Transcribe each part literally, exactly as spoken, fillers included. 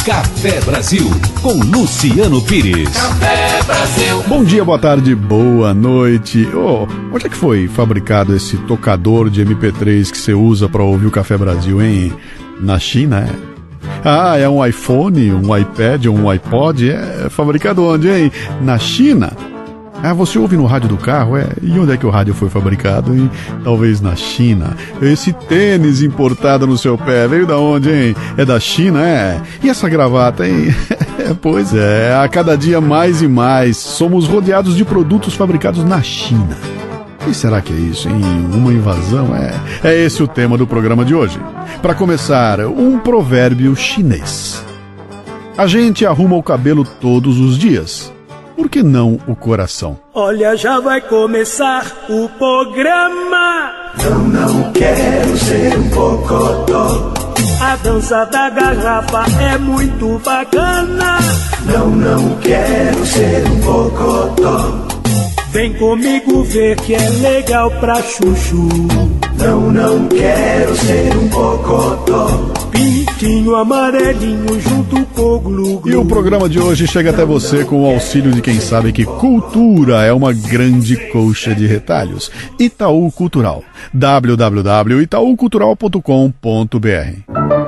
Café Brasil, com Luciano Pires. Café Brasil. Bom dia, boa tarde, boa noite. Oh, onde é que foi fabricado esse tocador de M P três que você usa para ouvir o Café Brasil, hein? Na China, é? Ah, é um iPhone, um iPad, um iPod? É fabricado onde, hein? Na China? Ah, você ouve no rádio do carro, é? E onde é que o rádio foi fabricado, hein? Talvez na China. Esse tênis importado no seu pé, veio da onde, hein? É da China, é? E essa gravata, hein? Pois é, a cada dia mais e mais somos rodeados de produtos fabricados na China. E será que é isso, hein? Uma invasão? É, é esse o tema do programa de hoje. Para começar, um provérbio chinês. A gente arruma o cabelo todos os dias. Por que não o coração? Olha, já vai começar o programa. Eu não quero ser um bocodó. A dança da garrafa é muito bacana. Não, não quero ser um bocodó. Vem comigo ver que é legal pra chuchu. Não, não quero ser um bocodó. Pintinho amarelinho junto com o glu-glu. E o programa de hoje chega até você com o auxílio de quem sabe que cultura é uma grande coxa de retalhos. Itaú Cultural. w w w ponto itaú cultural ponto com ponto b r.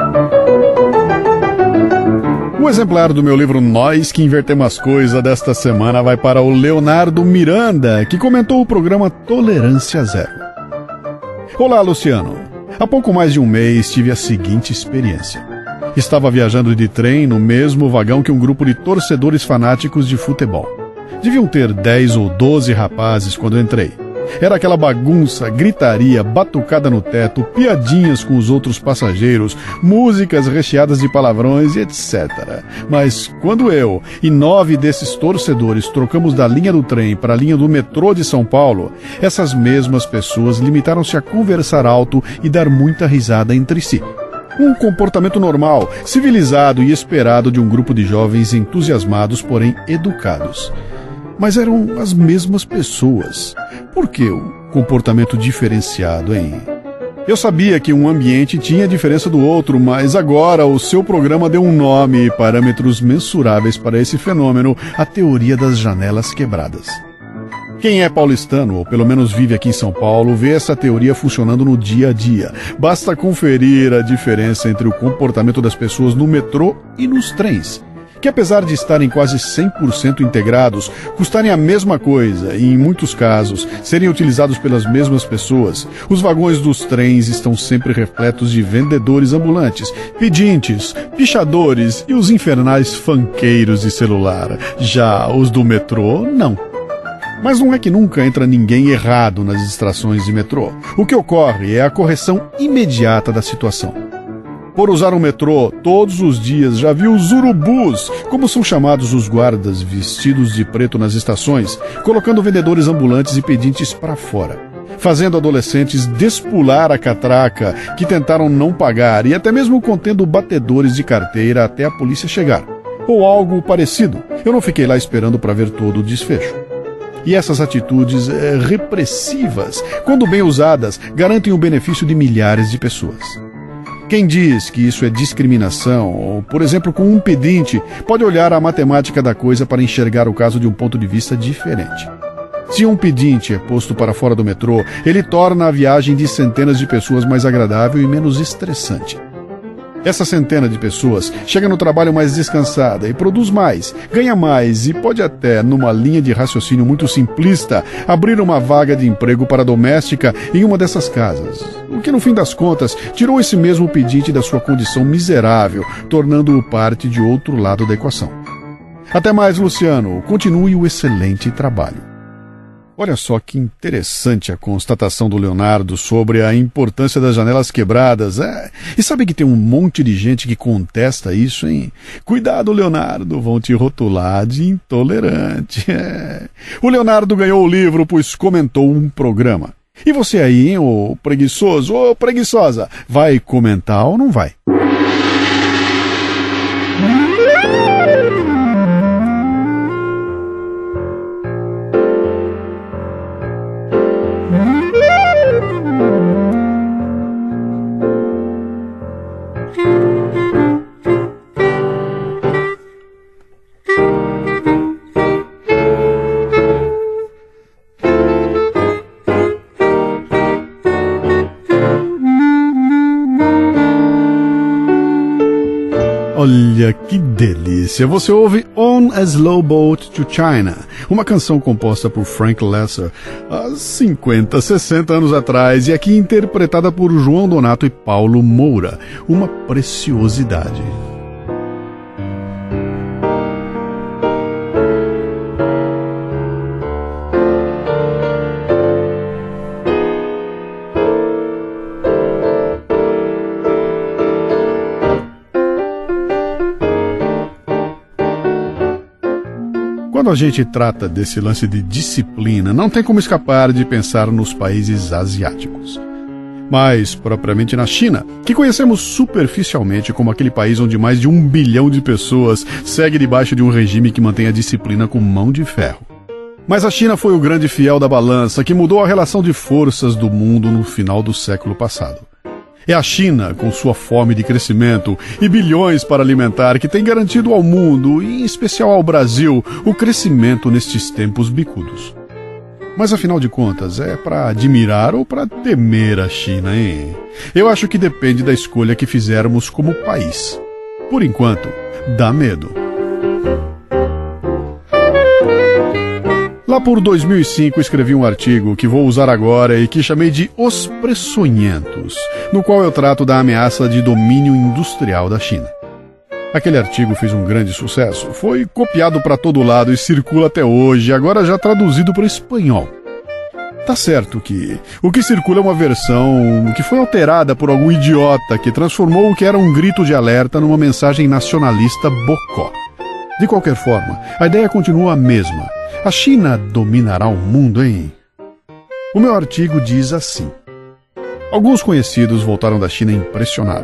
O exemplar do meu livro Nós que Invertemos as Coisas desta semana vai para o Leonardo Miranda, que comentou o programa Tolerância Zero. Olá, Luciano. Há pouco mais de um mês tive a seguinte experiência. Estava viajando de trem no mesmo vagão que um grupo de torcedores fanáticos de futebol. Deviam ter dez ou doze rapazes quando entrei. Era aquela bagunça, gritaria, batucada no teto, piadinhas com os outros passageiros, músicas recheadas de palavrões e etcétera. Mas quando eu e nove desses torcedores trocamos da linha do trem para a linha do metrô de São Paulo, essas mesmas pessoas limitaram-se a conversar alto e dar muita risada entre si. Um comportamento normal, civilizado e esperado de um grupo de jovens entusiasmados, porém educados. Mas eram as mesmas pessoas. Por que o comportamento diferenciado, hein? Eu sabia que um ambiente tinha diferença do outro, mas agora o seu programa deu um nome e parâmetros mensuráveis para esse fenômeno, a teoria das janelas quebradas. Quem é paulistano, ou pelo menos vive aqui em São Paulo, vê essa teoria funcionando no dia a dia. Basta conferir a diferença entre o comportamento das pessoas no metrô e nos trens, que apesar de estarem quase cem por cento integrados, custarem a mesma coisa e, em muitos casos, serem utilizados pelas mesmas pessoas, os vagões dos trens estão sempre repletos de vendedores ambulantes, pedintes, pichadores e os infernais funkeiros de celular. Já os do metrô, não. Mas não é que nunca entra ninguém errado nas estações de metrô. O que ocorre é a correção imediata da situação. Por usar o metrô todos os dias, já viu os urubus, como são chamados os guardas vestidos de preto nas estações, colocando vendedores ambulantes e pedintes para fora, fazendo adolescentes despular a catraca que tentaram não pagar e até mesmo contendo batedores de carteira até a polícia chegar. Ou algo parecido. Eu não fiquei lá esperando para ver todo o desfecho. E essas atitudes é, repressivas, quando bem usadas, garantem o benefício de milhares de pessoas. Quem diz que isso é discriminação, ou, por exemplo, com um pedinte, pode olhar a matemática da coisa para enxergar o caso de um ponto de vista diferente. Se um pedinte é posto para fora do metrô, ele torna a viagem de centenas de pessoas mais agradável e menos estressante. Essa centena de pessoas chega no trabalho mais descansada e produz mais, ganha mais e pode até, numa linha de raciocínio muito simplista, abrir uma vaga de emprego para doméstica em uma dessas casas. O que, no fim das contas, tirou esse mesmo pedinte da sua condição miserável, tornando-o parte de outro lado da equação. Até mais, Luciano. Continue o excelente trabalho. Olha só que interessante a constatação do Leonardo sobre a importância das janelas quebradas. É, e sabe que tem um monte de gente que contesta isso, hein? Cuidado, Leonardo, vão te rotular de intolerante. É. O Leonardo ganhou o livro, pois comentou um programa. E você aí, hein, ô preguiçoso, ô preguiçosa, vai comentar ou não vai? Olha que delícia! Você ouve On a Slow Boat to China, uma canção composta por Frank Loesser há cinquenta, sessenta anos atrás e aqui interpretada por João Donato e Paulo Moura, uma preciosidade. Quando a gente trata desse lance de disciplina, não tem como escapar de pensar nos países asiáticos. Mais propriamente na China, que conhecemos superficialmente como aquele país onde mais de um bilhão de pessoas segue debaixo de um regime que mantém a disciplina com mão de ferro. Mas a China foi o grande fiel da balança que mudou a relação de forças do mundo no final do século passado. É a China, com sua fome de crescimento e bilhões para alimentar, que tem garantido ao mundo, e em especial ao Brasil, o crescimento nestes tempos bicudos. Mas afinal de contas, é para admirar ou para temer a China, hein? Eu acho que depende da escolha que fizermos como país. Por enquanto, dá medo. Lá por dois mil e cinco escrevi um artigo que vou usar agora e que chamei de Os Preçonhentos, no qual eu trato da ameaça de domínio industrial da China. Aquele artigo fez um grande sucesso, foi copiado para todo lado e circula até hoje, agora já traduzido para o espanhol. Tá certo que o que circula é uma versão que foi alterada por algum idiota que transformou o que era um grito de alerta numa mensagem nacionalista bocó. De qualquer forma, a ideia continua a mesma. A China dominará o mundo, hein? O meu artigo diz assim: alguns conhecidos voltaram da China impressionados.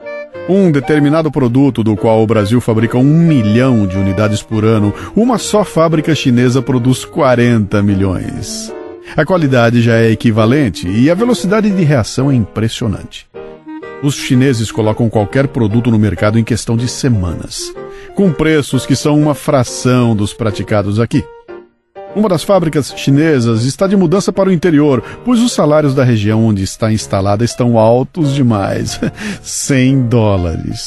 Um determinado produto do qual o Brasil fabrica um milhão de unidades por ano, uma só fábrica chinesa produz quarenta milhões. A qualidade já é equivalente e a velocidade de reação é impressionante. Os chineses colocam qualquer produto no mercado em questão de semanas, com preços que são uma fração dos praticados aqui. Uma das fábricas chinesas está de mudança para o interior, pois os salários da região onde está instalada estão altos demais. cem dólares.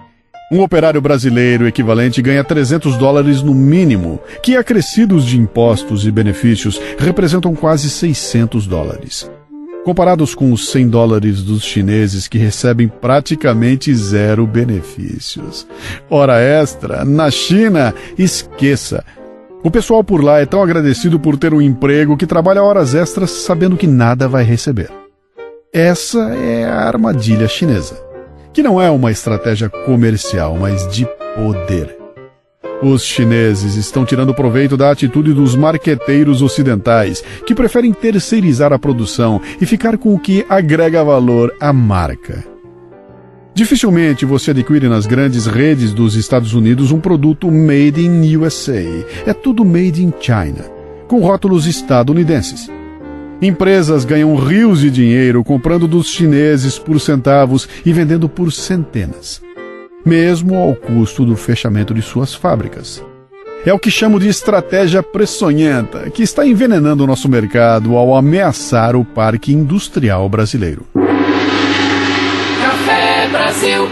Um operário brasileiro equivalente ganha trezentos dólares no mínimo, que acrescidos de impostos e benefícios representam quase seiscentos dólares. Comparados com os cem dólares dos chineses que recebem praticamente zero benefícios. Hora extra, na China, esqueça. O pessoal por lá é tão agradecido por ter um emprego que trabalha horas extras sabendo que nada vai receber. Essa é a armadilha chinesa, que não é uma estratégia comercial, mas de poder. Os chineses estão tirando proveito da atitude dos marqueteiros ocidentais, que preferem terceirizar a produção e ficar com o que agrega valor à marca. Dificilmente você adquire nas grandes redes dos Estados Unidos um produto made in U S A. É tudo made in China, com rótulos estadunidenses. Empresas ganham rios de dinheiro comprando dos chineses por centavos e vendendo por centenas, mesmo ao custo do fechamento de suas fábricas. É o que chamo de estratégia preçonhenta, que está envenenando o nosso mercado ao ameaçar o parque industrial brasileiro. Café Brasil.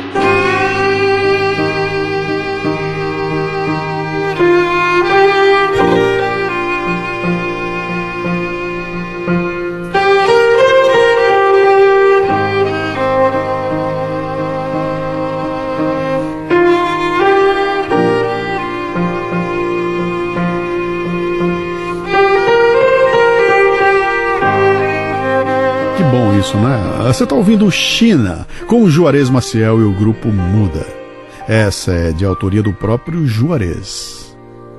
Isso, né? Você está ouvindo China, com o Juarez Maciel e o grupo Muda. Essa é de autoria do próprio Juarez.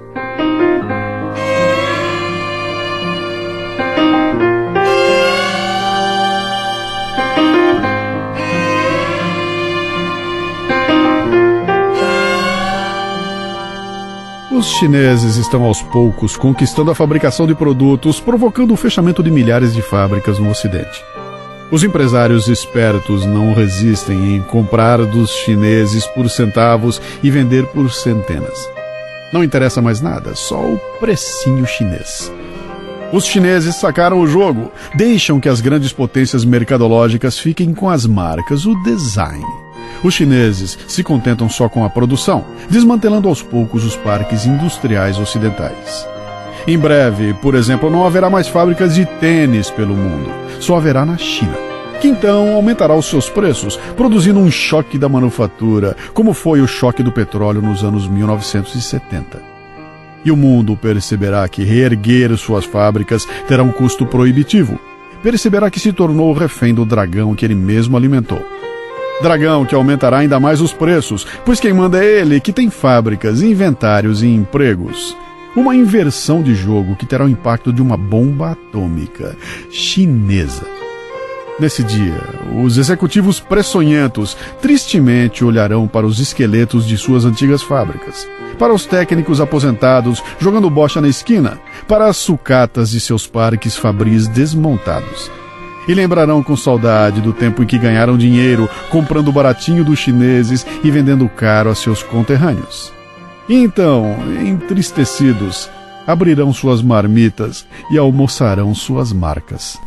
Os chineses estão aos poucos conquistando a fabricação de produtos, provocando o fechamento de milhares de fábricas no Ocidente. Os empresários espertos não resistem em comprar dos chineses por centavos e vender por centenas. Não interessa mais nada, só o precinho chinês. Os chineses sacaram o jogo, deixam que as grandes potências mercadológicas fiquem com as marcas, o design. Os chineses se contentam só com a produção, desmantelando aos poucos os parques industriais ocidentais. Em breve, por exemplo, não haverá mais fábricas de tênis pelo mundo, só haverá na China, que então aumentará os seus preços, produzindo um choque da manufatura, como foi o choque do petróleo nos anos mil novecentos e setenta. E o mundo perceberá que reerguer suas fábricas terá um custo proibitivo. Perceberá que se tornou refém do dragão que ele mesmo alimentou. Dragão que aumentará ainda mais os preços, pois quem manda é ele, que tem fábricas, inventários e empregos. Uma inversão de jogo que terá o impacto de uma bomba atômica chinesa. Nesse dia, os executivos pressonhentos tristemente olharão para os esqueletos de suas antigas fábricas, para os técnicos aposentados jogando bocha na esquina, para as sucatas de seus parques fabris desmontados. E lembrarão com saudade do tempo em que ganharam dinheiro comprando baratinho dos chineses e vendendo caro a seus conterrâneos. E então, entristecidos, abrirão suas marmitas e almoçarão suas marcas.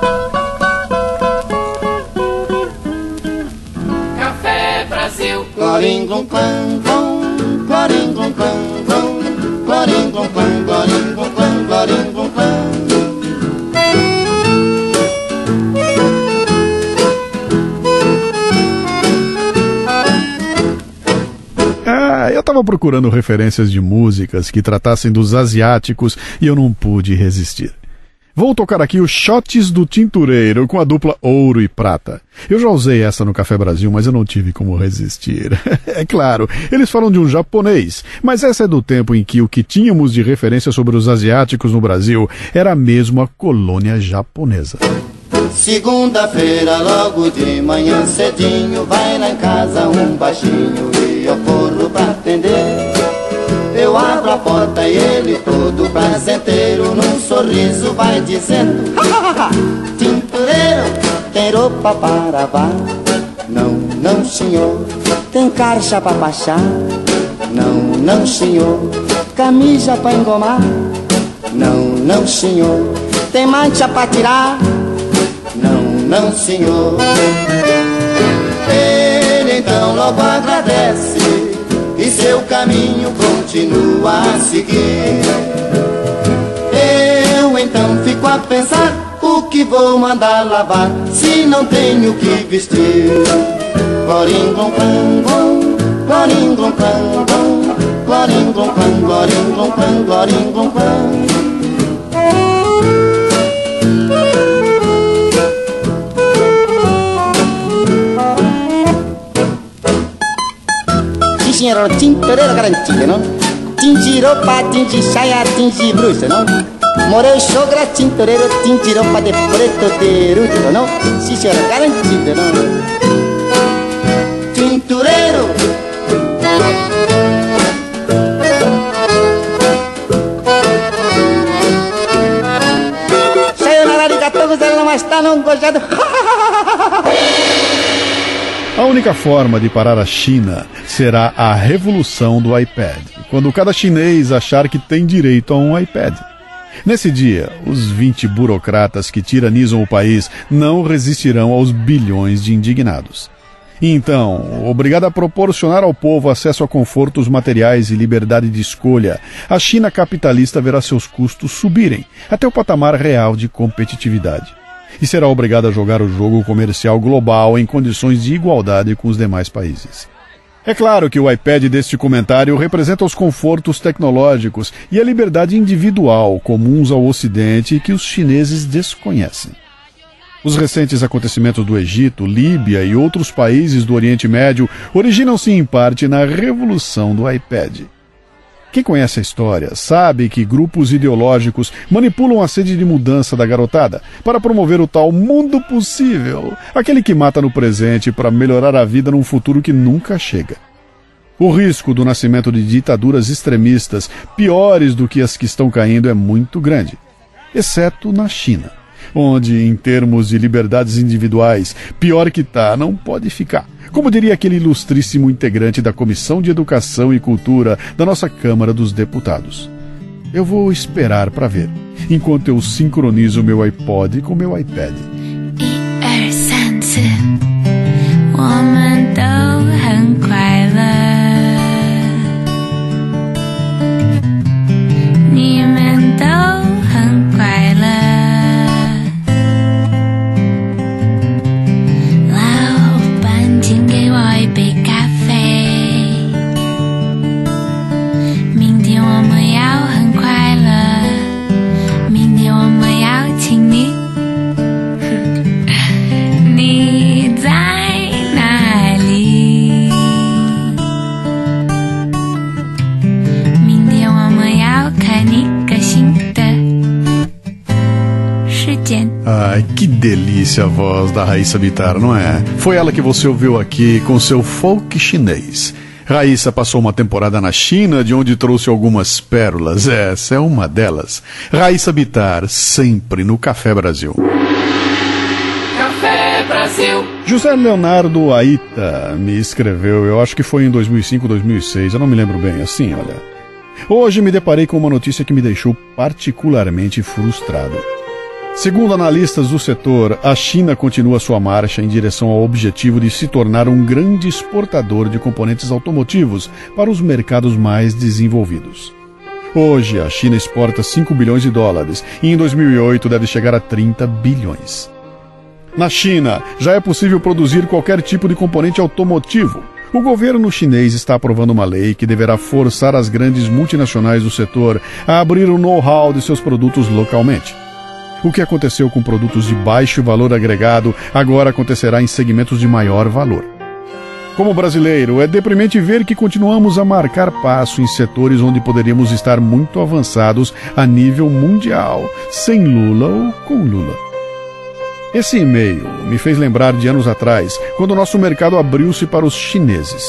Café Brasil. Clorim, clom, clom, clom. Clorim, clom, clom, clom. Clorim, clom, clom, clorim, clom, clom, clorim, clom, clom. Ah, eu estava procurando referências de músicas que tratassem dos asiáticos e eu não pude resistir. Vou tocar aqui os Shots do Tintureiro com a dupla Ouro e Prata. Eu já usei essa no Café Brasil, mas eu não tive como resistir. É claro, eles falam de um japonês, mas essa é do tempo em que o que tínhamos de referência sobre os asiáticos no Brasil era mesmo a colônia japonesa. Segunda-feira, logo de manhã cedinho, vai lá em casa um baixinho e eu corro pra atender. Eu abro a porta e ele todo prazenteiro, num sorriso vai dizendo: tintureiro, tem roupa para lavar? Não, não senhor. Tem carcha pra baixar? Não, não senhor. Camisa pra engomar? Não, não senhor. Tem mancha pra tirar? Não, não senhor. Ele então logo agradece e seu caminho continua a seguir. Eu então fico a pensar o que vou mandar lavar, se não tenho que vestir. Clorim, glom, clam, glom. Clorim, glom, clam, glom. Clorim, glom, clam, clorim, glom, clam, clorim, glom, clam. Tinheiro, tintureiro garantido, não? Tinge roupa, tinge saia, tinge bruxa, não? Morei sogra, tintureiro, tinge roupa de preto de ruto, não? Sim, senhora, garantido, não? Tintureiro. Sayonara, arigatou, gozado, mas tá não gozado. A única forma de parar a China será a revolução do iPad, quando cada chinês achar que tem direito a um iPad. Nesse dia, os vinte burocratas que tiranizam o país não resistirão aos bilhões de indignados. E então, obrigada a proporcionar ao povo acesso a confortos materiais e liberdade de escolha, a China capitalista verá seus custos subirem até o patamar real de competitividade. E será obrigada a jogar o jogo comercial global em condições de igualdade com os demais países. É claro que o iPad deste comentário representa os confortos tecnológicos e a liberdade individual comuns ao Ocidente e que os chineses desconhecem. Os recentes acontecimentos do Egito, Líbia e outros países do Oriente Médio originam-se em parte na revolução do iPad. Quem conhece a história sabe que grupos ideológicos manipulam a sede de mudança da garotada para promover o tal mundo possível, aquele que mata no presente para melhorar a vida num futuro que nunca chega. O risco do nascimento de ditaduras extremistas piores do que as que estão caindo é muito grande, exceto na China, onde, em termos de liberdades individuais, pior que tá, não pode ficar. Como diria aquele ilustríssimo integrante da Comissão de Educação e Cultura da nossa Câmara dos Deputados. Eu vou esperar para ver, enquanto eu sincronizo meu iPod com meu iPad. 一二三四，我们都 Ai, que delícia a voz da Raíssa Bittar, não é? Foi ela que você ouviu aqui com seu folk chinês. Raíssa passou uma temporada na China, de onde trouxe algumas pérolas. Essa é uma delas. Raíssa Bittar, sempre no Café Brasil. Café Brasil. José Leonardo Aita me escreveu, eu acho que foi em dois mil e cinco, dois mil e seis, eu não me lembro bem, assim, olha. Hoje me deparei com uma notícia que me deixou particularmente frustrado. Segundo analistas do setor, a China continua sua marcha em direção ao objetivo de se tornar um grande exportador de componentes automotivos para os mercados mais desenvolvidos. Hoje, a China exporta cinco bilhões de dólares e em dois mil e oito deve chegar a trinta bilhões. Na China, já é possível produzir qualquer tipo de componente automotivo. O governo chinês está aprovando uma lei que deverá forçar as grandes multinacionais do setor a abrir o know-how de seus produtos localmente. O que aconteceu com produtos de baixo valor agregado agora acontecerá em segmentos de maior valor. Como brasileiro, é deprimente ver que continuamos a marcar passo em setores onde poderíamos estar muito avançados a nível mundial, sem Lula ou com Lula. Esse e-mail me fez lembrar de anos atrás, quando o nosso mercado abriu-se para os chineses.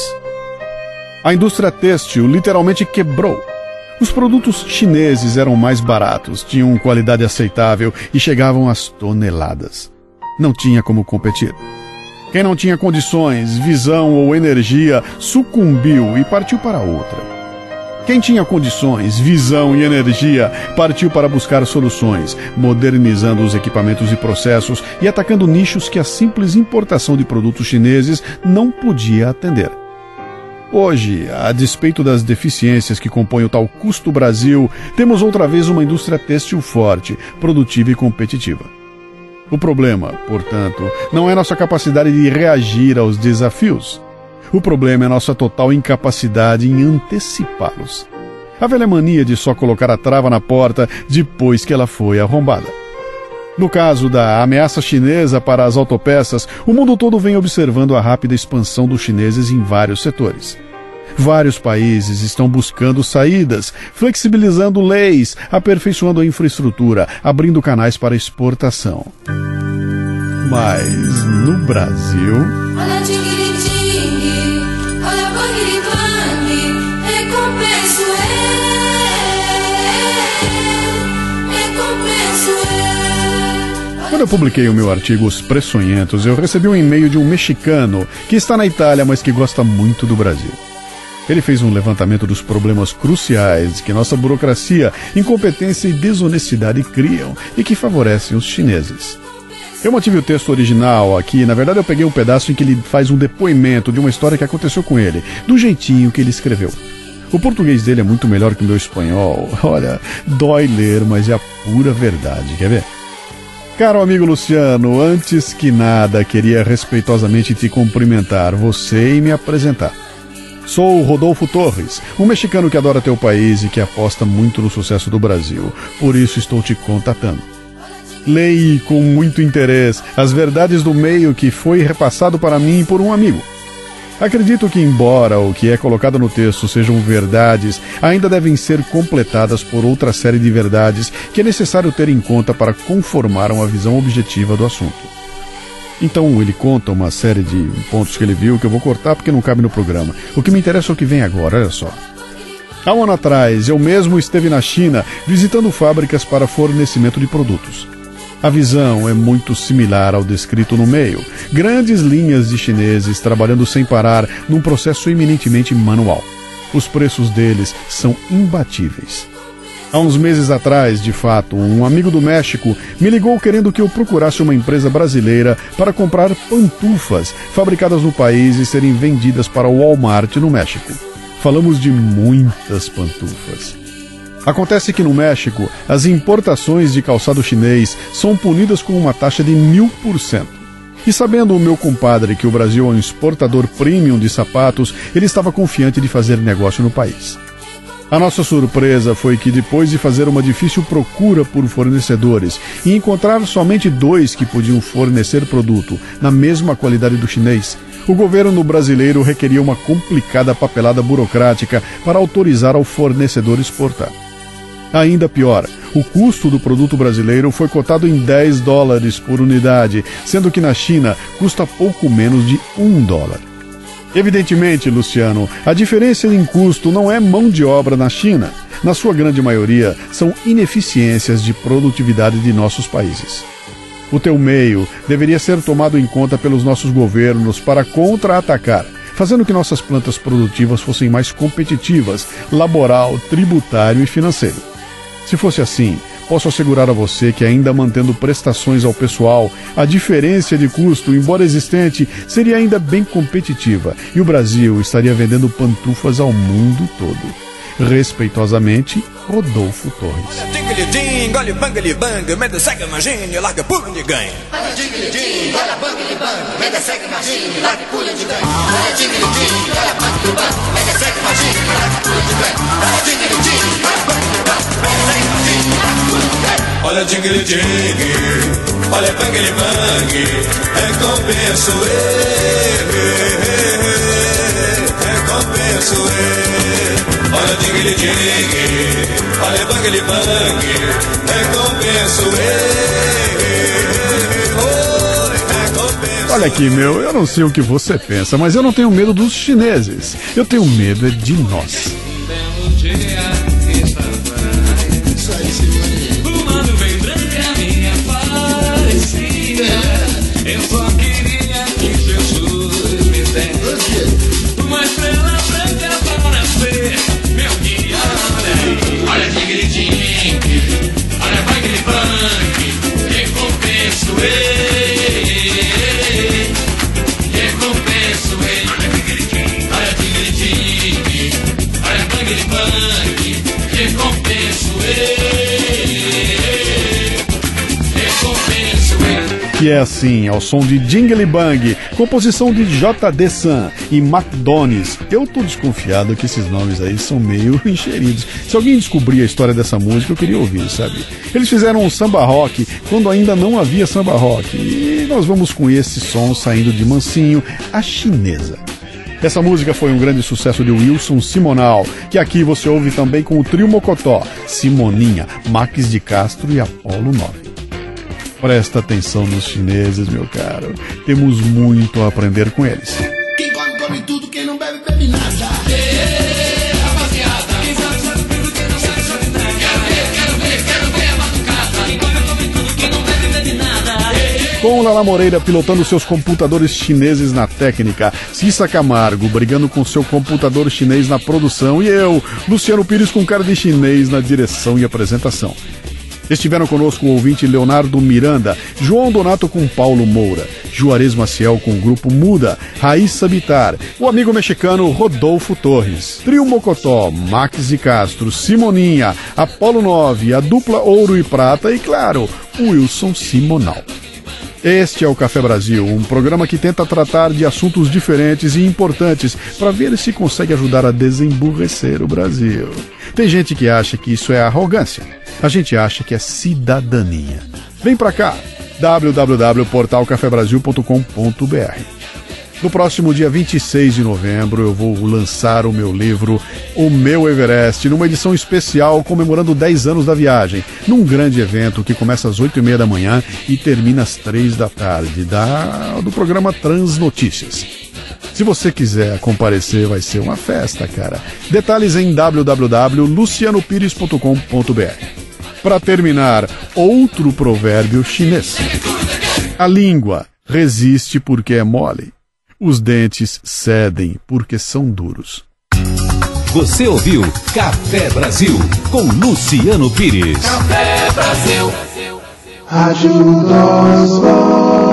A indústria têxtil literalmente quebrou. Os produtos chineses eram mais baratos, tinham qualidade aceitável e chegavam às toneladas. Não tinha como competir. Quem não tinha condições, visão ou energia sucumbiu e partiu para outra. Quem tinha condições, visão e energia partiu para buscar soluções, modernizando os equipamentos e processos e atacando nichos que a simples importação de produtos chineses não podia atender. Hoje, a despeito das deficiências que compõem o tal custo Brasil, temos outra vez uma indústria têxtil forte, produtiva e competitiva. O problema, portanto, não é nossa capacidade de reagir aos desafios. O problema é nossa total incapacidade em antecipá-los. A velha mania de só colocar a trava na porta depois que ela foi arrombada. No caso da ameaça chinesa para as autopeças, o mundo todo vem observando a rápida expansão dos chineses em vários setores. Vários países estão buscando saídas, flexibilizando leis, aperfeiçoando a infraestrutura, abrindo canais para exportação. Mas no Brasil... Olha tingui-tingui, olha bang-bang, recompenso eu, recompenso eu. Quando eu publiquei o meu artigo Os Preçonhentos, eu recebi um e-mail de um mexicano que está na Itália, mas que gosta muito do Brasil. Ele fez um levantamento dos problemas cruciais que nossa burocracia, incompetência e desonestidade criam e que favorecem os chineses. Eu mantive o texto original aqui, na verdade eu peguei um pedaço em que ele faz um depoimento de uma história que aconteceu com ele, do jeitinho que ele escreveu. O português dele é muito melhor que o meu espanhol. Olha, dói ler, mas é a pura verdade, quer ver? Caro amigo Luciano, antes que nada, queria respeitosamente te cumprimentar, você e me apresentar. Sou o Rodolfo Torres, um mexicano que adora teu país e que aposta muito no sucesso do Brasil. Por isso estou te contatando. Leio com muito interesse as verdades do meio que foi repassado para mim por um amigo. Acredito que, embora o que é colocado no texto sejam verdades, ainda devem ser completadas por outra série de verdades que é necessário ter em conta para conformar uma visão objetiva do assunto. Então ele conta uma série de pontos que ele viu que eu vou cortar porque não cabe no programa. O que me interessa é o que vem agora, olha só. Há um ano atrás, eu mesmo esteve na China visitando fábricas para fornecimento de produtos. A visão é muito similar ao descrito no meio. Grandes linhas de chineses trabalhando sem parar num processo eminentemente manual. Os preços deles são imbatíveis. Há uns meses atrás, de fato, um amigo do México me ligou querendo que eu procurasse uma empresa brasileira para comprar pantufas fabricadas no país e serem vendidas para o Walmart no México. Falamos de muitas pantufas. Acontece que no México, as importações de calçado chinês são punidas com uma taxa de mil por cento. E sabendo o meu compadre que o Brasil é um exportador premium de sapatos, ele estava confiante de fazer negócio no país. A nossa surpresa foi que, depois de fazer uma difícil procura por fornecedores e encontrar somente dois que podiam fornecer produto na mesma qualidade do chinês, o governo brasileiro requeria uma complicada papelada burocrática para autorizar ao fornecedor exportar. Ainda pior, o custo do produto brasileiro foi cotado em dez dólares por unidade, sendo que na China custa pouco menos de um dólar. Evidentemente, Luciano, a diferença em custo não é mão de obra na China. Na sua grande maioria, são ineficiências de produtividade de nossos países. O teu meio deveria ser tomado em conta pelos nossos governos para contra-atacar, fazendo que nossas plantas produtivas fossem mais competitivas, laboral, tributário e financeiro. Se fosse assim, posso assegurar a você que, ainda mantendo prestações ao pessoal, a diferença de custo, embora existente, seria ainda bem competitiva e o Brasil estaria vendendo pantufas ao mundo todo. Respeitosamente, Rodolfo Torres. Olha dingue-lhe-dingue, olha bang-lhe-bang, meda segue imagine, larga pula de ganho. Olha dingue-lhe-dingue, olha bang-lhe-bang, meda segue imagine, larga pula de ganho. Olha dingue-lhe-dingue, olha bang-lhe-bang, meda segue imagine, larga pula de ganho. Olha dingue-lhe-dingue, olha bang-lhe-bang, meda segue imagine, larga pula de ganho. Olha dingue-lhe-dingue, olha bang-lhe-bang, recompenso eu, recompenso eu. Olha dingue-lhe-dingue, olha bang-lhe-bang, recompenso eu, recompenso. Olha aqui, meu, eu não sei o que você pensa, mas eu não tenho medo dos chineses. Eu tenho medo é de nós. Eu só queria que Jesus me desse uma estrela branca para ser meu guia. Olha dingue-dingue, olha bang-lhe-bang, recompenso ei, recompenso ei. Olha dingue-dingue, olha bang-lhe-bang, recompenso ei, recompenso ei. Que é assim, ao som de Jingle Bang, composição de J D Sam e McDonald's. Eu tô desconfiado que esses nomes aí são meio encheridos. Se alguém descobrir a história dessa música, eu queria ouvir, sabe? Eles fizeram um samba rock quando ainda não havia samba rock. E nós vamos com esse som saindo de mansinho, a chinesa. Essa música foi um grande sucesso de Wilson Simonal, que aqui você ouve também com o trio Mocotó, Simoninha, Max de Castro e Apolo nove. Presta atenção nos chineses, meu caro. Temos muito a aprender com eles. Quem come, come tudo, quem não bebe, bebe nada. Ei, rapaziada, quem sabe, sabe tudo, quem não sabe, sabe nada. Quero ver, quero ver, quero ver a batucada. Quem come, come tudo, quem não bebe, bebe nada. Com Lala Moreira pilotando seus computadores chineses na técnica, Cissa Camargo brigando com seu computador chinês na produção e eu, Luciano Pires, com cara de chinês na direção e apresentação. Estiveram conosco o ouvinte Leonardo Miranda, João Donato com Paulo Moura, Juarez Maciel com o grupo Muda, Raíssa Bitar, o amigo mexicano Rodolfo Torres, Trio Mocotó, Max de Castro, Simoninha, Apolo nove, a dupla Ouro e Prata e, claro, Wilson Simonal. Este é o Café Brasil, um programa que tenta tratar de assuntos diferentes e importantes para ver se consegue ajudar a desemburrecer o Brasil. Tem gente que acha que isso é arrogância. A gente acha que é cidadania. Vem pra cá, w w w ponto portal café brasil ponto com ponto b r. No próximo dia vinte e seis de novembro eu vou lançar o meu livro O Meu Everest, numa edição especial comemorando dez anos da viagem, num grande evento que começa às oito e meia da manhã e termina às três da tarde, da, do programa Transnotícias. Se você quiser comparecer, vai ser uma festa, cara. Detalhes em w w w ponto luciano pires ponto com ponto b r. Para terminar, outro provérbio chinês. A língua resiste porque é mole. Os dentes cedem porque são duros. Você ouviu Café Brasil com Luciano Pires. Café Brasil. Ajuda os